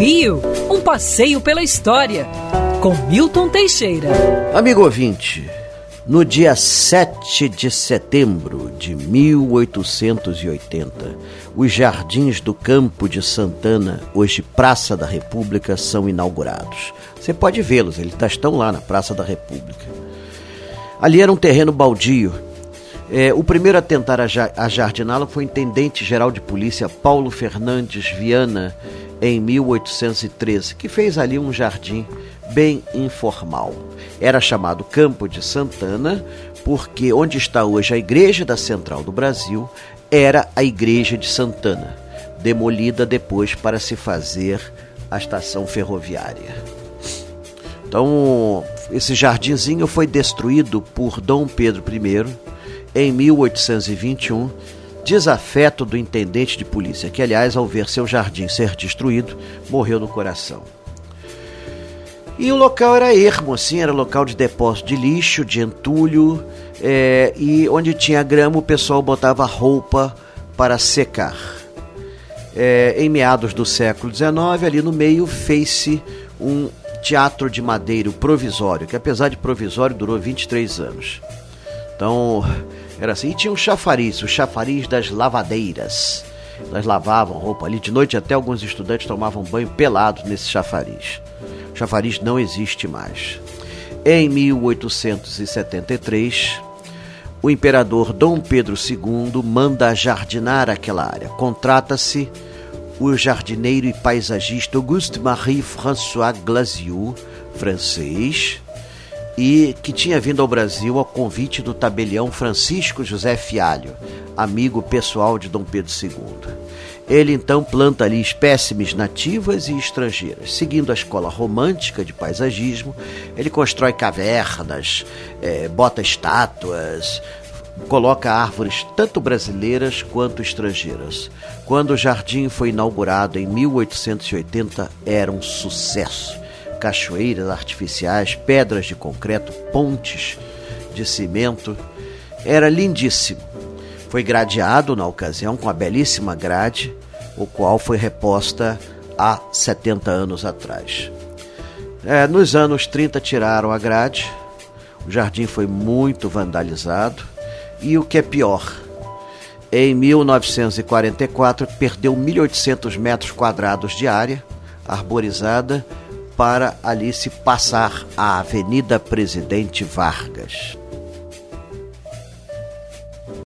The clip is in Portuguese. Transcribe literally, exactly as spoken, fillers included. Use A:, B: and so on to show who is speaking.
A: Rio, um passeio pela história, com Milton Teixeira.
B: Amigo ouvinte, no dia sete de setembro de mil oitocentos e oitenta, os jardins do Campo de Santana, hoje Praça da República, são inaugurados. Você pode vê-los, eles estão lá na Praça da República. Ali era um terreno baldio. É, o primeiro a tentar ajardiná-lo foi o intendente-geral de polícia Paulo Fernandes Viana, em mil oitocentos e treze, que fez ali um jardim bem informal. Era chamado Campo de Santana porque onde está hoje a Igreja da Central do Brasil era a Igreja de Santana, demolida depois para se fazer a estação ferroviária. Então, esse jardinzinho foi destruído por Dom Pedro I em mil oitocentos e vinte e um, desafeto do intendente de polícia, que, aliás, ao ver seu jardim ser destruído, morreu no coração. E o local era ermo, assim, era local de depósito de lixo, de entulho, é, e onde tinha grama o pessoal botava roupa para secar. É, em meados do século dezenove, ali no meio, fez-se um teatro de madeira provisório, que apesar de provisório durou vinte e três anos. Então, era assim. E tinha um chafariz, o chafariz das lavadeiras. Elas lavavam roupa ali. De noite até alguns estudantes tomavam banho pelados nesse chafariz. O chafariz não existe mais. Em mil oitocentos e setenta e três, o imperador Dom Pedro segundo manda jardinar aquela área. Contrata-se o jardineiro e paisagista Auguste-Marie François Glasiou, francês, e que tinha vindo ao Brasil ao convite do tabelião Francisco José Fialho, amigo pessoal de Dom Pedro segundo. Ele então planta ali espécimes nativas e estrangeiras. Seguindo a escola romântica de paisagismo, ele constrói cavernas, é, bota estátuas, coloca árvores tanto brasileiras quanto estrangeiras. Quando o jardim foi inaugurado em mil oitocentos e oitenta, era um sucesso. Cachoeiras artificiais, pedras de concreto, pontes de cimento. Era lindíssimo. Foi gradeado na ocasião com a belíssima grade, o qual foi reposta há setenta anos atrás. É, nos anos trinta tiraram a grade, o jardim foi muito vandalizado e o que é pior, em mil novecentos e quarenta e quatro perdeu mil e oitocentos metros quadrados de área arborizada para ali se passar a Avenida Presidente Vargas.